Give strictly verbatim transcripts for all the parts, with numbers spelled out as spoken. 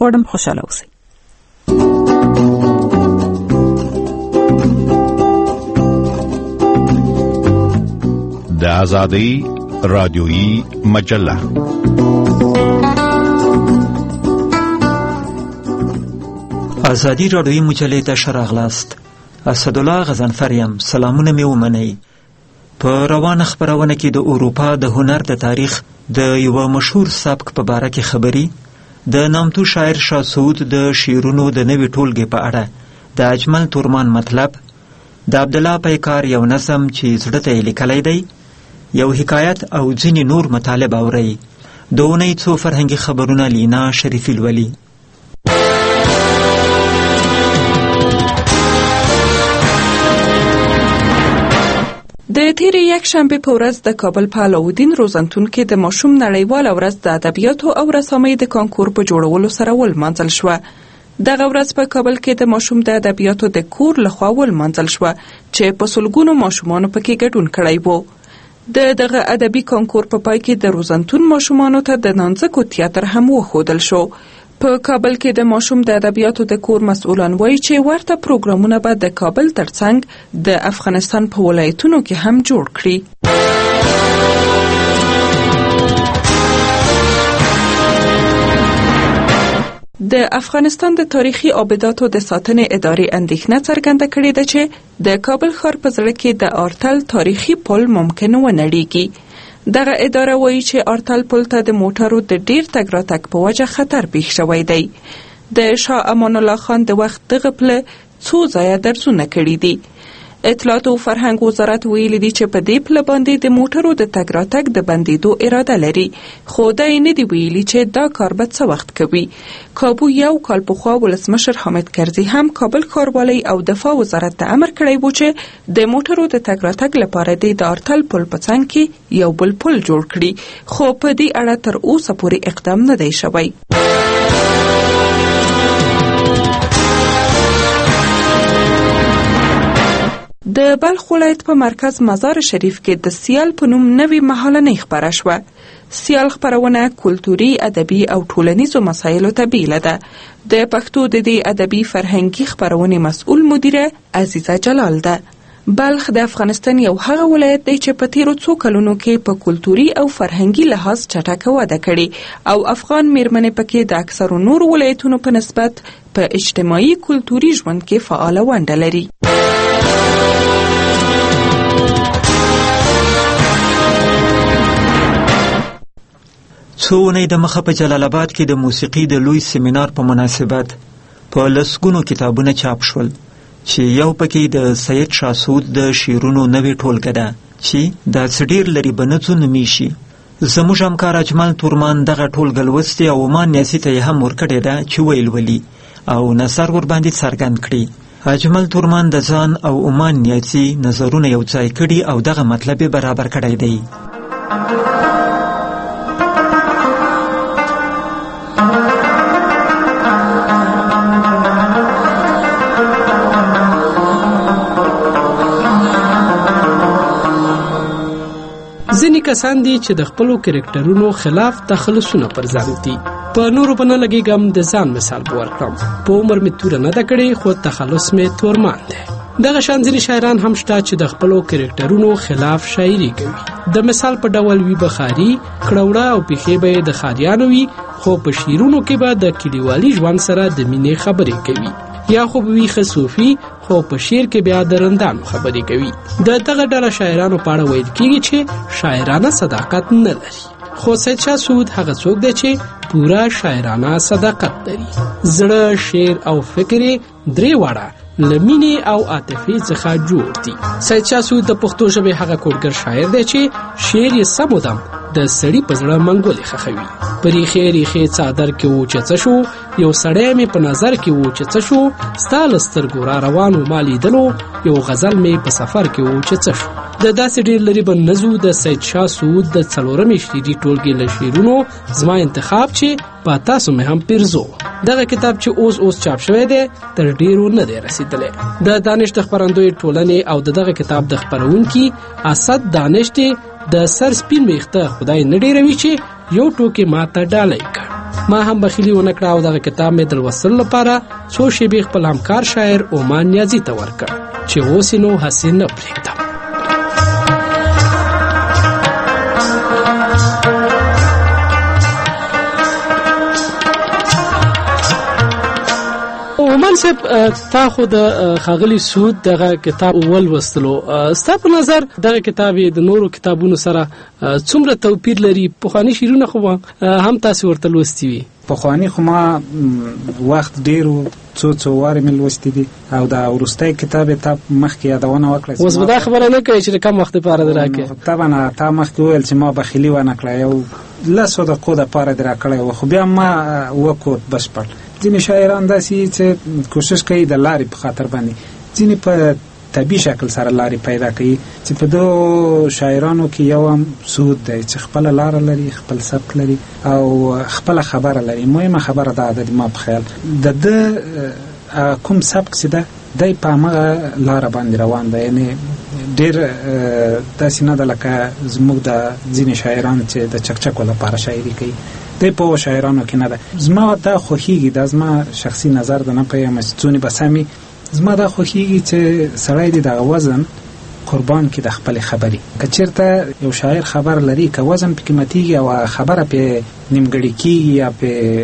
غواړم خوشاله اوسئ. د آزادۍ رادیویی مجله. آزادی رادیویی مجلې ته ښه راغلاست. اسدالله غضنفر یم. سلامونه مې ومنئ. په روانه خپرونه کې د اروپا د هنر د تاریخ د یوه مشهور سبک په باره کې خبري، د نامتو شاعر شاه سعود د شعرونو د نوې ټولګې په اړه، د اجمل تورمان مطلب، د عبدالله پیکار یو نظم چې زړه ته یې لیکلی دی، یو حکایت او ځینې نور مطالب اورئ. د اونۍ څو فرهنګي خبرونه لینا شریفي لولي. د تیرې یک شنبه په ورځ د کابل په علاودین روزنتون کې د ماشوم نړیواله ورځ د ادبیاتو او رسامۍ د کانکور په جوړولو سره ولمانځل شوه. دغه ورځ په کابل کې د ماشوم د ادبیاتو د کور لخوا ولمانځل شوه چې په سلګونو ماشومانو پکې ګډون کړی وو. د دغه ادبي کانکور په پای کې د روزنتون ماشومانو ته د نانځکو تیاتر هم وښودل شو. په کابل کې د ماشوم د ادبیاتو د کور مسؤلان وایي چې ورته پروګرامونه به د کابل ترڅنګ د افغانستان په ولایتونو کې هم جوړ کړي. د افغانستان د تاریخي آبداتو د ساتنې ادارې اندېښنه څرګنده کړې ده چې د کابل ښار په زړه کې د آرتل تاریخي پل ممکن ونړېږي. دغه اداره وایي چې آرتل پل ته د موټرو د ډیر تګ راتګ په وجه خطر پیښ شوی دی. د شاه امان الله خان د وخت دغه پله څو ځایه درزونه کړي دي. اطلاعات او فرهنګ وزارت ویلي دي چې په دې پله باندې د موټرو د تګ راتګ د بندېدو اراده لري، خو دا یې نه دي ویلي چې دا کار به څه وخت کوي. کابو یو کال پخوا ولسمشر حامد کرزي هم کابل ښاروالۍ او دفاع وزارت ته امر کړی و چې د موټرو د تګ راتګ لپاره د آرتل پل په څنګ کې یو بل پل جوړ کړي، خو په دې اړه تر اوسه پورې اقدام نه دی شوی. د بلخ ولایت په مرکز مزار شریف کې د سیال په نوم نوې مهالنۍ خپره شوه. سیال خپرونه کلتوري، ادبي او ټولنیزو مسایلو ته بیله ده. د پښتو د دې ادبي فرهنګي خپرونې مسؤل مدیره عزیزه جلال ده. بلخ د افغانستان یو هغه ولایت دی چې په تیرو څو کلونو کې په کلتوري او فرهنګي لحاظ چټکه وده کړې او افغان میرمنې پکې د اکثرو نورو ولایتونو په نسبت په اجتماعي کلتوري ژوند کې فعاله ونډه لري. څو اونۍ د مخه په جلال آباد کې د موسیقي د لوی سیمینار په مناسبت په لسګونو کتابونه چاپ شول چې یو پکې د سید شاه سعود د شعرونو نوې ټولګه ده چې دا څه ډېر لرې به نه څو نومیږي. زموږ همکار اجمل تورمان دغه ټولګه لوستې او عمان نیاسي ته یې هم ورکړې ده چې ویل ولي او نظر ورباندې څرګند کړي. اجمل تورمان د ځان او عمان نیاسي نظرونه یو ځای کړي او دغه مطلب برابر کړی دی. ځینې کسان دي چې د خپلو کرکټرونو خلاف تخلصونه پر ځان دي. په نورو به نه لګېږم، د ځان مثال به ورکړم. په عمر مې توره نه ده کړې، خو تخلص مې تورمان دی. دغه شان ځینې شاعران هم شته چې د خپلو کرکټرونو خلاف شاعري کوي. د مثال په ډول وي بخاري، کړوړه او پیښې به یې د ښاریانو وي، خو په شعرونو کې به د کلیوالي ژوند سره د مینې خبرې کوي. یا خو به وي ښه صوفي، خو په شعر کې بیا د رندانو خبرې کوي. د دغه ډله شاعرانو په اړه ویل کېږي چې شاعرانه صداقت نه لري. خو سید شاه سعود هغه څوک دی چې پورا شاعرانه صداقت لري. زړه، شعر او فکر درې واړه لمینې او عاطفې څخه جوړ دي. سید شاه سعود د پښتو ژبې هغه کوډګر شاعر دی چې شعر یې سمودم د سړی په زړه منګولې خښوي. په ریښې ریښې څادر کې و چې څه شو، یو سړی مې په نظر کې و چې څه شو، ستا له سترګو را روان و ما لیدلو، یو غزل مې په سفر کې و چې څه شو. د داسې ډېر لرې به نزو د سید شاه سعود د څلورمې شعري ټولګې له شعرونو زما انتخاب چې په تاسو مې هم پیرزو. دغه کتاب چې اوس اوس چاپ شوی دی تر ډیرو نه دی رسیدلی. د دانش د خپرندوی ټولنې او د دغه کتاب د خپرونکي اسد دانش دی د سر سپین ویښته خدای نه ډیروي چې یو ټوکې ماته ډالۍ کړ. ما هم بخیلی ونه کړه او دغه کتاب مې د لوستلو لپاره څو شېبې خپل همکار شاعر اومان نیازي ته ورکړ چې اوس نو هسې نه پرېږدم. اومان صاحب تا خو د ښاغلي سعود دغه کتاب ولوستلو، ستا په نظر دغه کتاب د نورو کتابونو سره څومره توپیر لري؟ پخواني شعرونه خو هم تاسې ورته لوستي وي. پخواني خو ما وخت ډېر څو څو وارې مې لوستي دي او دا وروستی کتاب یې تا مخکې یادونه وکړه. اوس به دا خبره نه کوي چې د کم وخت دپاره دې راکړې؟ طبعا تا مخکې وویل چې ما بخیلي ونه کړه، یو لسو دقیقو دپاره دې راکړی و، خو بیا ما وکوت بشپړ. ځینې شاعران داسې چې کوشش کوي د لارې په خاطر باندې، ځینې په طبیعي شکل سره لارې پیدا کوي، چې په دو شاعرانو کې یو هم سعود دی چې خپله لاره لري، خپل سبک لري او خپله خبره لري. مهمه خبره دا ده ما په خیال د ده کوم سبک چې ده دی په همغه لاره باندې روان دی، یعنی ډېر داسې نه ده لکه زموږ د ځینې شاعران چې د چکچکو لپاره شاعري کوي، دی په شاعرانو کې نه ده. زما دا خوښیږي، دا زما شخصي نظر ده، نه پوهېږم چې څونې به سمي. زما دا خوښیږي چې سړی دې دغه وزن قربان کړي د خپلې خبرې. که چېرته یو شاعر خبر لري، که وزن پکې ماتېږي او خبره پې نیمګړې کېږي یا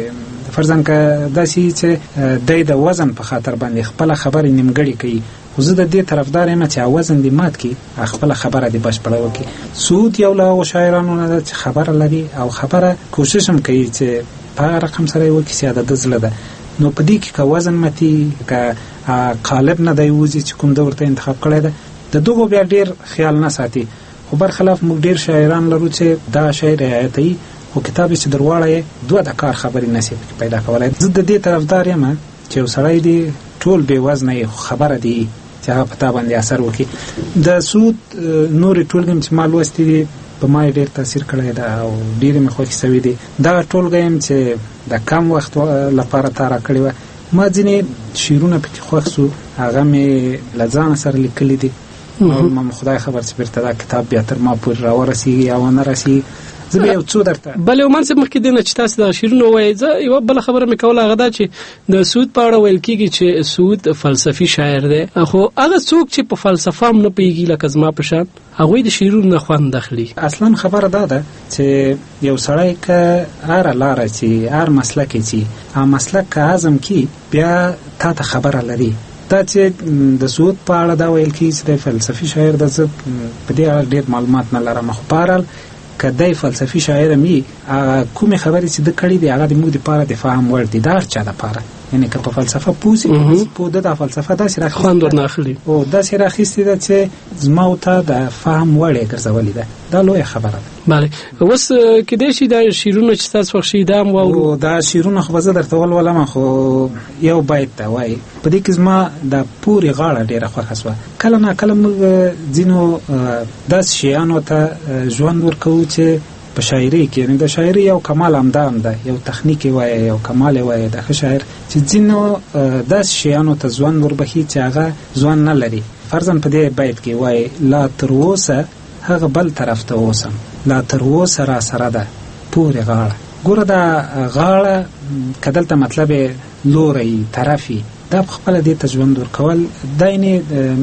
پې فرضاً که داسې چې دی د وزن په خاطر باندې خپله خبرې نیمګړې کوي، خو زه د دې طرفدار یم چې وزن دې مات کړي، خپله خبره دې بشپړه وکړي. سعود یو له هغو شاعرانو نه ده چې خبره لري او خبره کوشش هم کوي چې په هغه رقم سره یې وکړي چې د ده زړه ده. نو په دې کې که وزن ماتي، که قالب نه دی وځي چې کوم ده ورته انتخاب کړی ده، د دغو بیا ډېر خیال نه ساتي. خو برخلاف موږ ډېر شاعران لرو چې دا شی رعایتوي، خو کتاب چې در واړی دوه د کار خبرې نشي پیدا کولی. زه د دې طرفدار یم چې یو سړی دی ټول بې وزنه یې، خو خبره دی چې هغه په تا باندې اثر وکړي. د سعود نورې ټولګې چې ما لوستي دي په ما یې ډېر تاثیر کړی ده او ډېرې مې خوښې سوي دي. دغه ټولګه یم چې د کم وخت لپاره تا را کړې وه. ما ځینې شعرونه پکې خوښ سو، هغه مې له ځانه سره لیکلي دي او ما خدای خبر چې بیرته دا کتاب بیا تر ما پورې راورسېږي یا ونه رسېږي. زه بیا یو څو درته بلې عمان صاحب مخکې دې نه چې تاسې دغه شعرونه ووایئ، زه یوه بله خبره مې کوله، هغه دا چې د سعود په اړه ویل کېږي چې سعود فلسفي شاعر دی، خو هغه څوک چې په فلسفه هم نه پوهېږي لکه زما په شان، هغوی د شعرونو نه خوند اخلي. اصلا خبره دا ده چې یو سړی که هره لاره چې هر مسلک یې چې هغه مسلک که هضم کړي بیا تا ته خبره لري. دا چې د سعود په اړه دا ویل کېږي چې دی فلسفي شاعر ده، زه په دې اړه ډېر معلومات نه لرم، خو بهرحال که دی فلسفي شاعر هم وي، کومې خبرې چې ده کړي دي هغه د موږ دپاره د فهم وړ دي، د هر چا دپاره. یعنی که په فلسفه پوه سي، پوه ده دا فلسفه داسې راخیستې خوند ورنه اخلي او داسې راخیستې ده چې زما او ته د فهم وړ یې ګرځولې ده. دا لویه خبره ده. بله، اوس کیدای شي دا شعرونه چې تاسو خوښ شي دا هم واورو. دا شعرونه خو به زه درته ولولم، خو یو بیت ته وایي په دې کې زما د پورې غاړه ډېره خوښه سوه. کله نا کله موږ ځینو داسې شیانو ته ژوند ورکوو چې په شاعري کې، یعنې د شاعري یو کمال همدا هم ده، یو تخنیک یې وایه، یو کمال یې وایه د ښه شاعر، چې ځینو داسې شیانو ته ژوند وربخي چې هغه ژوند نه لري. فرضاً په دې بیت کې وایي لا تر اوسه هغه بل طرف ته اوسم، لا تر اوسه را سره ده پورې غاړه. ګوره دا غاړه که دلته مطلب لوری طرفي، دا په خپله دې ته ژوند ورکول، دا یعنې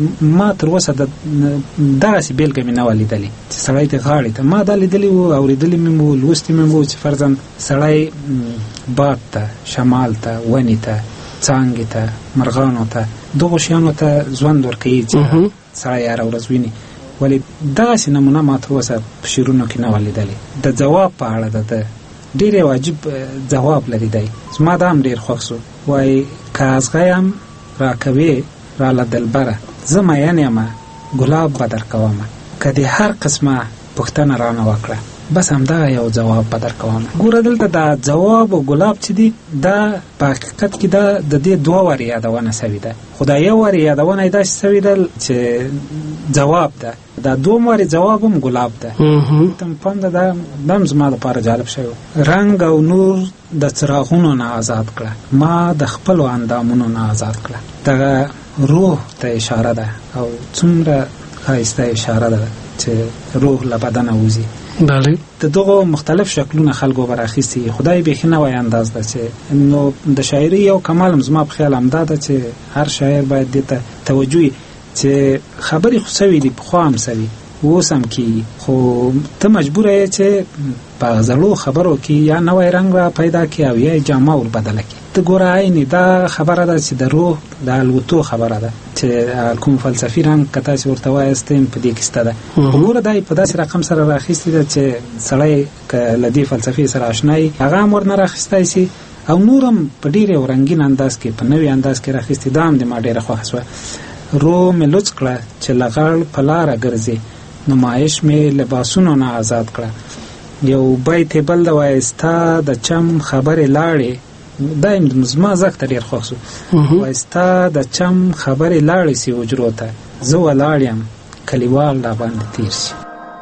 ما تر اوسه دغسې بېلګه مې نه وه لیدلې چې سړی د غاړې ته. ما دا لیدلي وو، اورېدلي مې وو، لوستي مې وو چې فرضاً سړی باد ته، شمال ته، ونې ته، څانګې ته، مرغانو ته، دغو شیانو ته ژوند ورکوي چې سړی هره ورځ ویني. ولې دغسې نمونه ما تر اوسه په شعرونو کې نه وه لیدلې. د ځواب په اړه ده ده ډېر یو عجیب ځواب لري دی، زما دا هم ډېر خوښ سو. وایي که ازغیم را کوې راله دلبره، زه مین یمه ګلاب به در کومه، که دې هر قسمه پوښتنه رانه وکړه، بس همدغه یو ځواب به در کومه. ګوره دلته دا ځواب او ګلاب چې دي دا په حقیقت کې دا د دې دوه وارې یادونه سوي ده، خو دا یو وارې یادونه یې داسې سوي ده چې ځواب ده، دا دوم وارې ځواب هم ګلاب ده. ته م پام ده دا هم زما دپاره جالب شوی. رنګ او نور د څراغونو نه آزاد کړه، ما د خپلو اندامونو نه آزاد کړه. دغه روح ته اشاره ده او څومره ښایسته اشاره ده چې روح له بدنه وځي. بله د دغه مختلف شکلونه خلکو براخیستي. خدای به خنه وای انداز ده چې نو د شاعري یو کمال زما په خیال امدا ده چې هر شاعر باید دته توجه چې خبري خو سوي دي په خام سوي وسم کی خو ته مجبور یې چې په غزلو خبرو کې یا نوې رنگ را پیدا کی او یا جامه ور بدل کی. ته ګوره عین دا خبره ده چې د روح د الوتو خبره ده چې کوم فلسفي رنگ کته چې ورته وایستم په دې کې ستده. ګوره دای په داسې رقم سره راخیستي ده چې سړی ک لدی فلسفي سره آشنای هغه مور نه راخیستای شي او نورم په ډیره رنگین انداز کې په نوې انداز کې راخیستي. دام د ما ډیره خوښه شوه. رو مې لوڅ کړه چې لغړ په لاره ګرځي نمایش مې لباسونو نه آزاد کړه. یو بیت بل د وایستا د چم خبرې لاړې دایم د مزما زکت ډیر خوښ شو. وایستا د چم خبرې لاړې سی وجرو ته زه ولاړ یم کلیوال را باندې تیر شي.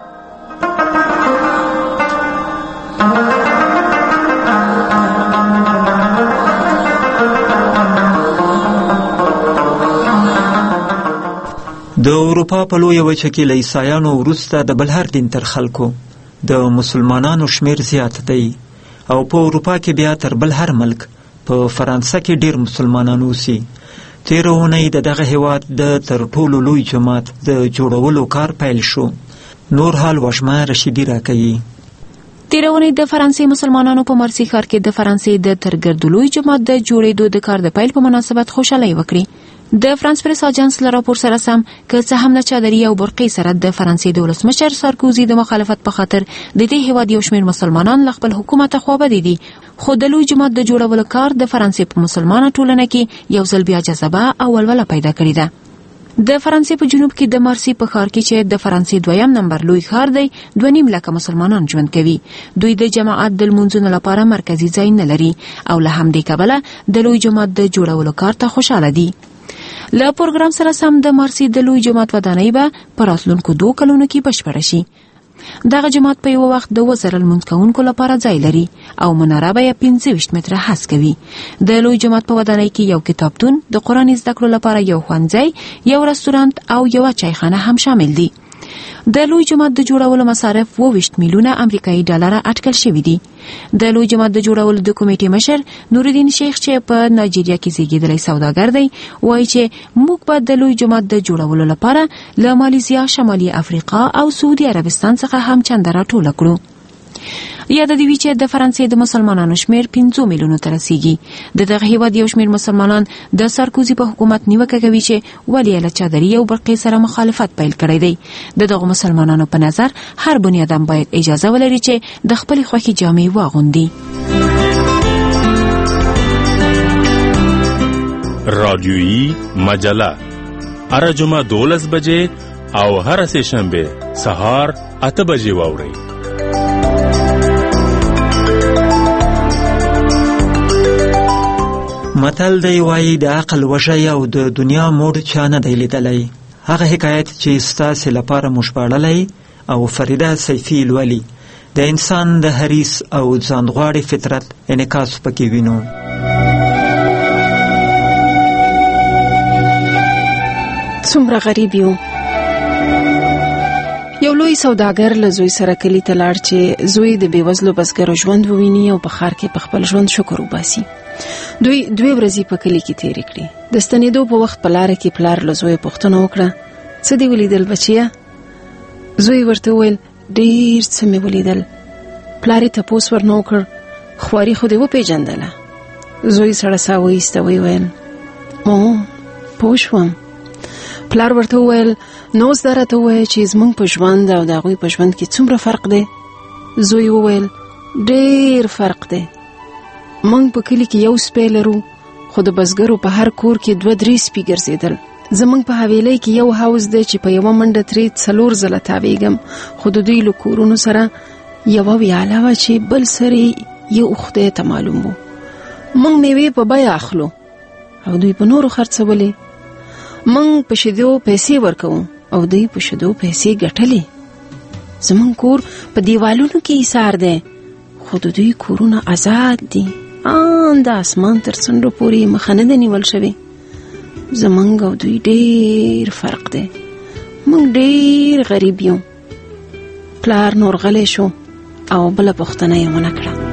د اروپا په لویه وچه کې له عیسایانو وروسته د بل هر دین تر خلکو د مسلمانانو شمیر زیات دی او په اروپا کې بیا تر بل هر ملک په فرانسه کې ډیر مسلمانان اوسي. تېره اونۍ د دغه هیواد د تر ټولو لوی جومات د جوړولو کار پیل شو. نور حال وشمه رشیدي راکوي. تېره اونۍ د فرانسې مسلمانانو په مرسي ښار کې د فرانسې د ترګرد لوی جومات د جوړېدو د کار د پیل په مناسبت خوشحالۍ وکړي. د فرانس پریس اجانس له راپور سره سم که څه هم له چادري او برقې سره د فرانسې د ولسمشر سارکوزي د مخالفت په خاطر د دې هیواد یو شمېر مسلمانان له خپل حکومت خوابدي دي، خو د لوی جومات د جوړولو کار د فرانسې په مسلمانه ټولنه کې یو ځل بیا جذبه او ولوله پیدا کړې ده. د فرانسې په جنوب کې د مارسی په ښار کې چې د فرانسې دویم نمبر لوی ښار دی دوه نیم لکه مسلمانان ژوند کوي. دوی د جماعت د لمونځونو لپاره مرکزي ځای نه لري او له همدې کبله د لوی جومات د جوړولو کار ته خوشاله دي. له پروګرام سره سم د مارسی د لوی جومات ودانۍ به په راتلونکو دوه کلونو کې بشپړه شي. دغه جومات په یو وخت د وزر لمونځ کوونکو لپاره ځای لري او مناره به یې پنځه ویشت متره هسک کوي. د لوی جومات په ودانۍ کې یو کتابتون، د قرآن زده کړو لپاره یو ښوونځی، یو رستورانت او یوه چایخانه هم شامل دي. د لوی جومات د جوړولو مصارف اوه ویشت میلیونه امریکایي ډالره اټکل شوي دي. د لوی جومات د جوړولو د کمیټې مشر نورالدین شیخ چې په نایجیریا کې زیږیدلی سوداګر دی وایي چې موږ به د لوی جومات د جوړولو لپاره له مالیزیا، شمالي افریقا او سعودي عربستان څخه هم چنده راټوله کړو. یاد دی چې د فرانسې د مسلمانانو شمیر پنځه میلیونو ته رسیږي. د دغه هیواد یو شمیر مسلمانان د سارکوزي په حکومت نیوکه کوي چې ولې له چادري او برقې سره مخالفت پیل کړی دی. د دغه مسلمانانو په نظر هر بني آدم باید اجازه ولري چې د خپل خوښې جامې واغوندي. رادیویی مجله هر جمعه دولس بجې او هر سه شنبه سهار اته بجې واورئ. متل دی وایي د عقل وږی او د دنیا موډ چا نه دی لیدلی. هغه حکایت چې ستاسې لپاره موږ ژباړلی او فریده سیفي لولي د انسان د حریص او ځانغواړي فطرت انعکاس پکې وینو. څومره غریب یو. یو لوی سوداګر له زوی سره کلی ته لاړ چې زوی د بېوزلو بزګرو ژوند وویني او په ښار کې په خپل ژوند شکر وباسي. دوی دوی ورځې په کلی کې تېرې کړې. د ستنېدو په وخت په لاره کې پلار له زوی پوښتنه وکړه، څه دې ولیدل بچیه؟ زوی ورته وویل، ډېر څه مې ولیدل. پلار یې تپوس ورنه وکړ، خواري خو دې وپېژندله؟ زوی سړه ساه وایسته، ویې ویل، او پوه شوم. پلار ورته وویل، نو اوس دا راته ووایه چې زموږ په ژوند او د هغوی په ژوند کې څومره فرق دی؟ زوی وویل، ډېر فرق دی. موږ په کلي کې یو سپی لرو، خو د بزګرو په هر کور کې دوه درې سپي ګرځېدل. زموږ په حویلۍ کې یو حوض دی چې په یوه منډه ترې څلور ځله تاویږم، خو د دوی له کورونو سره یوه ویاله وه چې بل سر یې یو خدای ته معلوم و. موږ میوې په بیه اخلو او دوی په نورو خرڅولې. موږ په شیدو پیسې ورکوو او دوی په شیدو پیسې ګټلې. زموږ کور په دیوالونو کې ایثار دی، خو د دوی کورونه آزاد دي. ان د اسمان تر څنډو پورې مخه نه ده نیول شوې. زموږ او دوی ډېر فرق دی. موږ ډېر غریب یو. پلار نور غلی شو او بل پوښتنه یې ونه کړه.